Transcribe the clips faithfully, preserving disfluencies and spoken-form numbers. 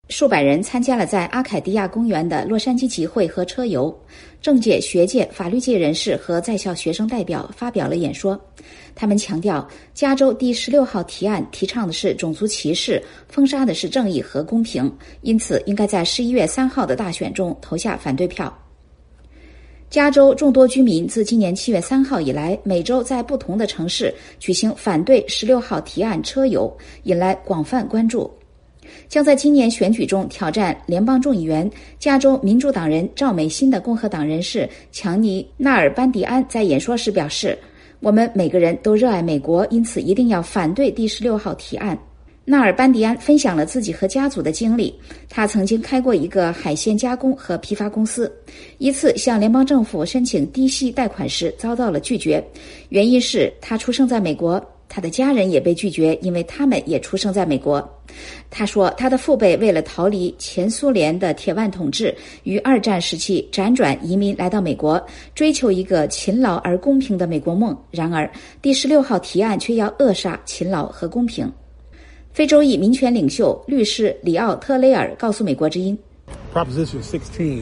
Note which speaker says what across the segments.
Speaker 1: 数百人参加了在阿凯迪亚公园的洛杉矶集会和车游，政界、学界、法律界人士和在校学生代表发表了演说。他们强调，加州第十六号提案提倡的是种族歧视，封杀的是正义和公平，因此应该在十一月三号的大选中投下反对票。加州众多居民自今年七月三号以来，每周在不同的城市举行反对十六号提案车游，引来广泛关注。将在今年选举中挑战联邦众议员、加州民主党人赵美心的共和党人士强尼·纳尔班迪安在演说时表示，我们每个人都热爱美国，因此一定要反对第十六号提案。纳尔班迪安分享了自己和家族的经历，他曾经开过一个海鲜加工和批发公司，一次向联邦政府申请低息贷款时遭到了拒绝，原因是他出生在美国，他的家人也被拒绝，因为他们也出生在美国。他说，他的父辈为了逃离前苏联的铁腕统治，于二战时期辗转移民来到美国，追求一个勤劳而公平的美国梦。然而，第十六号提案却要扼杀勤劳和公平。非洲裔民权领袖律师里奥·特雷尔告诉美国之音
Speaker 2: Proposition sixteen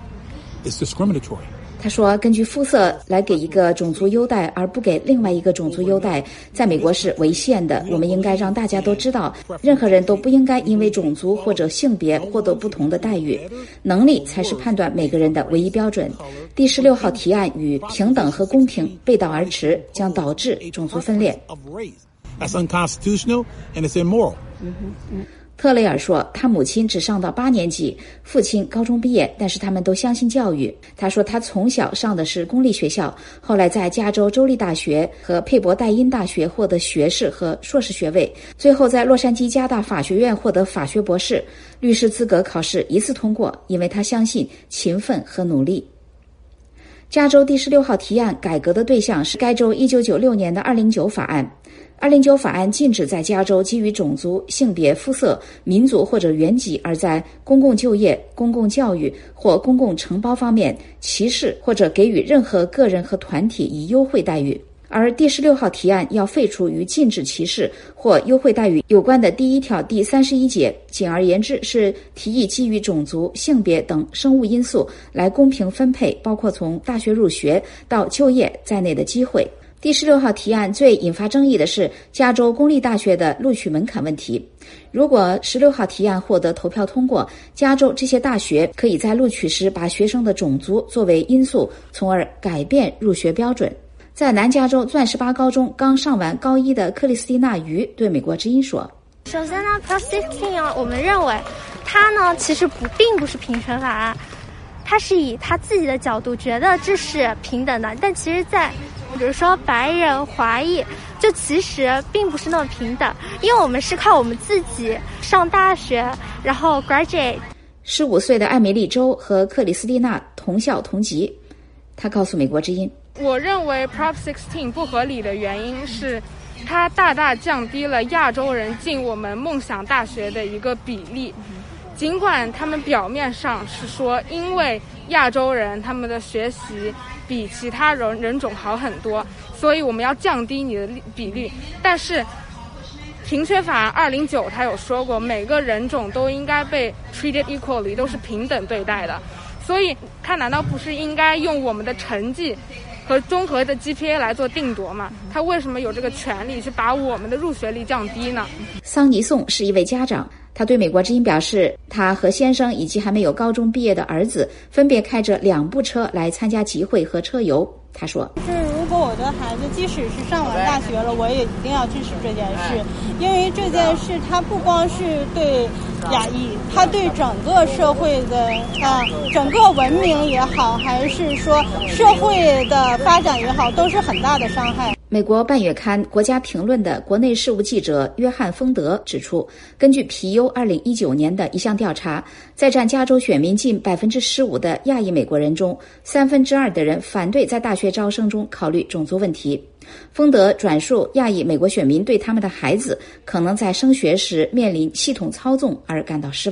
Speaker 2: is discriminatory。
Speaker 1: 他说，根据肤色来给一个种族优待而不给另外一个种族优待，在美国是违宪的。我们应该让大家都知道，任何人都不应该因为种族或者性别获得不同的待遇，能力才是判断每个人的唯一标准。第十六号提案与平等和公平背道而驰，将导致种族分裂。
Speaker 2: That's unconstitutional and it's immoral.
Speaker 1: 特雷尔说，他母亲只上到八年级，父亲高中毕业，但是他们都相信教育。他说，他从小上的是公立学校，后来在加州州立大学和佩伯代因大学获得学士和硕士学位，最后在洛杉矶加大法学院获得法学博士。律师资格考试一次通过，因为他相信勤奋和努力。加州第十六号提案改革的对象是该州一九九六年的二零九法案。二零九法案禁止在加州基于种族、性别、肤色、民族或者原籍而在公共就业、公共教育或公共承包方面歧视或者给予任何个人和团体以优惠待遇。而第十六号提案要废除与禁止歧视或优惠待遇有关的第一条第三十一节，简而言之是提议基于种族、性别等生物因素来公平分配包括从大学入学到就业在内的机会。第十六号提案最引发争议的是加州公立大学的录取门槛问题。如果十六号提案获得投票通过，加州这些大学可以在录取时把学生的种族作为因素，从而改变入学标准。在南加州钻石巴高中刚上完高一的克里斯蒂娜·于对美国之音说，
Speaker 3: 首先呢 Prop sixteen 啊，我们认为它呢其实不并不是平权法案，它是以他自己的角度觉得这是平等的，但其实在比如说白人、华裔，就其实并不是那么平等，因为我们是靠我们自己上大学，然后 graduate。
Speaker 1: 十五岁的艾米丽·周和克里斯蒂娜同校同级，她告诉美国之音，
Speaker 4: 我认为 Prop sixteen 不合理的原因是，它大大降低了亚洲人进我们梦想大学的一个比例。尽管他们表面上是说，因为亚洲人他们的学习比其他人人种好很多，所以我们要降低你的比例。但是平权法案二零九他有说过，每个人种都应该被 treated equally， 都是平等对待的。所以他难道不是应该用我们的成绩和综合的 G P A 来做定夺吗？他为什么有这个权利去把我们的入学率降低呢？
Speaker 1: 桑尼颂是一位家长，他对美国之音表示，他和先生以及还没有高中毕业的儿子分别开着两部车来参加集会和车游。他说，
Speaker 5: 就是如果我的孩子即使是上完大学了，我也一定要支持这件事，因为这件事它不光是对亚裔，它对整个社会的啊，整个文明也好，还是说社会的发展也好，都是很大的伤害。
Speaker 1: 美国半月刊《国家评论》的国内事务记者约翰·丰德指出，根据皮尤二零一九年的一项调查，在占加州选民近百分之十五的亚裔美国人中，三分之二的人反对在大学招生中考虑种族问题。丰德转述亚裔美国选民对他们的孩子可能在升学时面临系统操纵而感到失望。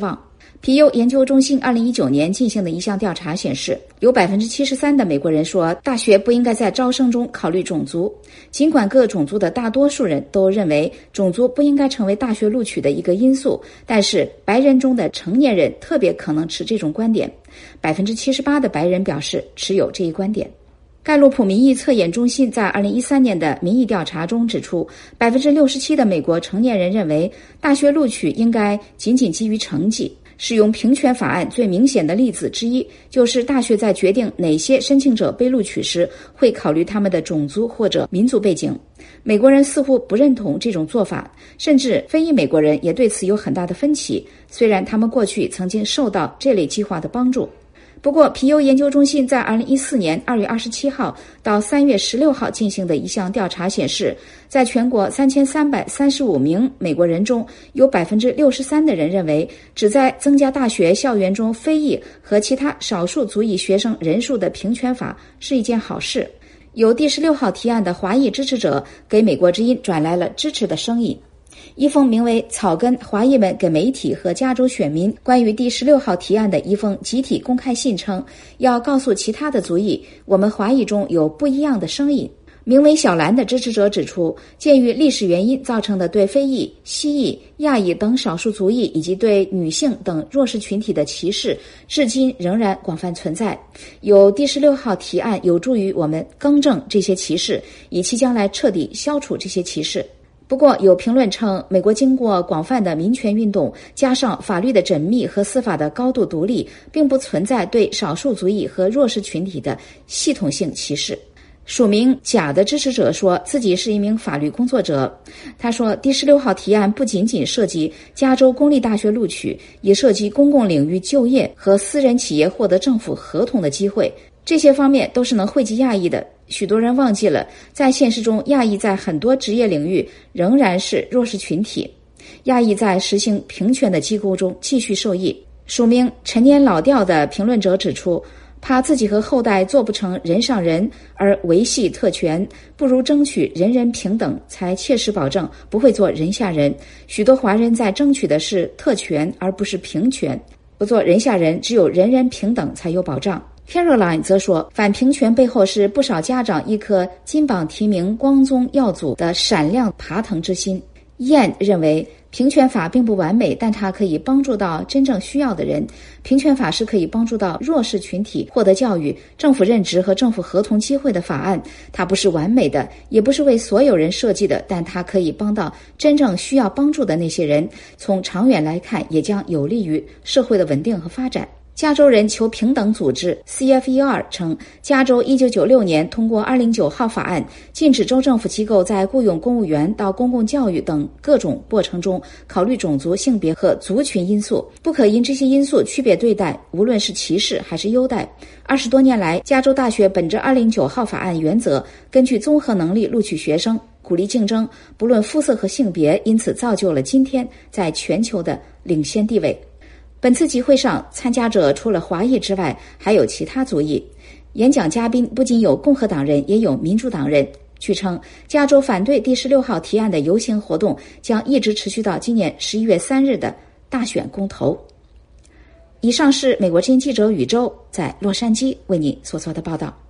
Speaker 1: 皮尤研究中心二零一九年进行的一项调查显示，有 百分之七十三 的美国人说大学不应该在招生中考虑种族。尽管各种族的大多数人都认为种族不应该成为大学录取的一个因素，但是白人中的成年人特别可能持这种观点。 百分之七十八 的白人表示持有这一观点。盖洛普民意测验中心在二零一三年的民意调查中指出， 百分之六十七 的美国成年人认为大学录取应该仅仅基于成绩。使用平权法案最明显的例子之一，就是大学在决定哪些申请者被录取时，会考虑他们的种族或者民族背景。美国人似乎不认同这种做法，甚至非裔美国人也对此有很大的分歧，虽然他们过去曾经受到这类计划的帮助。不过，皮尤研究中心在二零一四年二月二十七号到三月十六号进行的一项调查显示，在全国三千三百三十五名美国人中，有 百分之六十三 的人认为旨在增加大学校园中非裔和其他少数族裔学生人数的平权法是一件好事。有第十六号提案的华裔支持者给美国之音转来了支持的声音。一封名为《草根华裔们给媒体和加州选民关于第十六号提案的一封集体公开信》称，要告诉其他的族裔，我们华裔中有不一样的声音。名为小兰的支持者指出，鉴于历史原因造成的对非裔、西裔、亚裔等少数族裔以及对女性等弱势群体的歧视，至今仍然广泛存在。有第十六号提案有助于我们更正这些歧视，以期将来彻底消除这些歧视。不过，有评论称，美国经过广泛的民权运动，加上法律的缜密和司法的高度独立，并不存在对少数族裔和弱势群体的系统性歧视。署名甲的支持者说自己是一名法律工作者。他说，第十六号提案不仅仅涉及加州公立大学录取，也涉及公共领域就业和私人企业获得政府合同的机会，这些方面都是能惠及亚裔的。许多人忘记了，在现实中，亚裔在很多职业领域仍然是弱势群体。亚裔在实行平权的机构中继续受益。署名陈年老调的评论者指出，怕自己和后代做不成人上人而维系特权，不如争取人人平等，才切实保证不会做人下人。许多华人在争取的是特权而不是平权，不做人下人，只有人人平等才有保障。Caroline 则说，反平权背后是不少家长一颗金榜题名、光宗耀祖的闪亮爬藤之心。燕认为，平权法并不完美，但它可以帮助到真正需要的人。平权法是可以帮助到弱势群体获得教育、政府任职和政府合同机会的法案。它不是完美的，也不是为所有人设计的，但它可以帮到真正需要帮助的那些人。从长远来看，也将有利于社会的稳定和发展。加州人求平等组织 C F E R 称，加州一九九六年通过二零九号法案，禁止州政府机构在雇佣公务员到公共教育等各种过程中考虑种族、性别和族群因素，不可因这些因素区别对待，无论是歧视还是优待。二十多年来，加州大学本着二零九号法案原则，根据综合能力录取学生，鼓励竞争，不论肤色和性别，因此造就了今天在全球的领先地位。本次集会上，参加者除了华裔之外，还有其他族裔。演讲嘉宾不仅有共和党人，也有民主党人。据称，加州反对第十六号提案的游行活动将一直持续到今年十一月三日的大选公投。以上是美国之音记者宇宙在洛杉矶为您所做的报道。